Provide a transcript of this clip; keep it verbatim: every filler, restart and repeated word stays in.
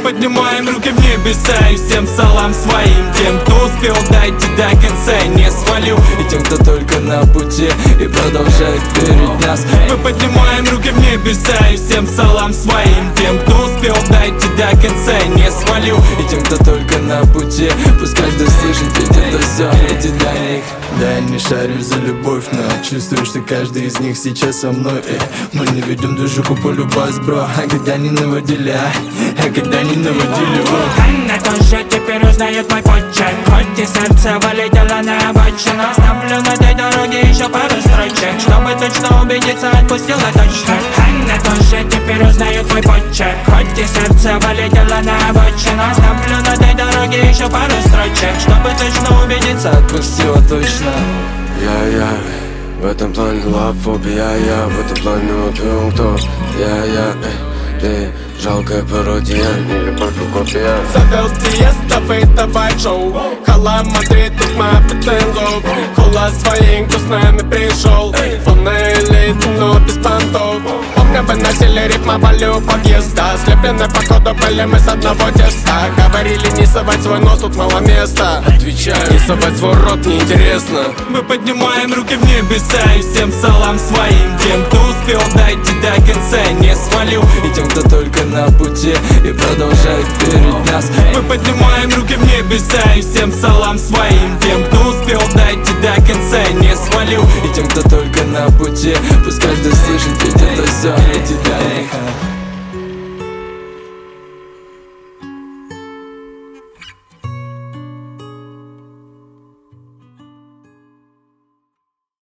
поднимаем руки в небеса и всем салам своим. Тем, кто успел дойти до конца и не свалил, и тем, кто только на пути и продолжает верить нас. Мы поднимаем руки в небеса и всем салам своим. Тем, кто успел дойти до конца и не свалил, и тем, кто только на пути. Пусть каждый слышит, ведь это все эти для них. Да, я не шарю за любовь, но чувствую, что каждый из них сейчас со мной. Эй, мы не ведем движуху по любовь, бро. А когда не наводили, а, а когда не наводили, о. Она тоже теперь узнает мой почерк. Хоть и сердце вылетело на обочину, оставлю на этой дороге еще пару строчек, чтобы точно убедиться, отпустила точно. Она тоже теперь узнает мой почерк. Хоть и сердце вылетело на обочину, оставлю на этой дороге еще пару строчек, чтобы точно убедиться, отпустила точно. Я-я, в этом плане лапфобия, я в этом плане убил кто. Я-я, ты жалкая пародия, не любовь, а копия. Завел Тиеста, давай шоу. Хала Мадрид, тут моя пацанзов. Хула своим вкусными пришел. Полная элита, но без понтов. Помню, выносили рифмовали у подъезда. Слеплены походу были мы с одного теста. Говорили не совать свой нос, тут мало места. Отвечаю, не совать свой рот, неинтересно. Мы поднимаем руки в небеса и всем салам своим. Тем, кто успел дойти до конца и не свалил, и тем, кто только на пути и продолжает верить в нас. Мы поднимаем руки в небеса и всем салам своим. Тем, кто успел дойти до конца и не свалил, и тем, кто только на пути. Пусть каждый слышит, ведь это все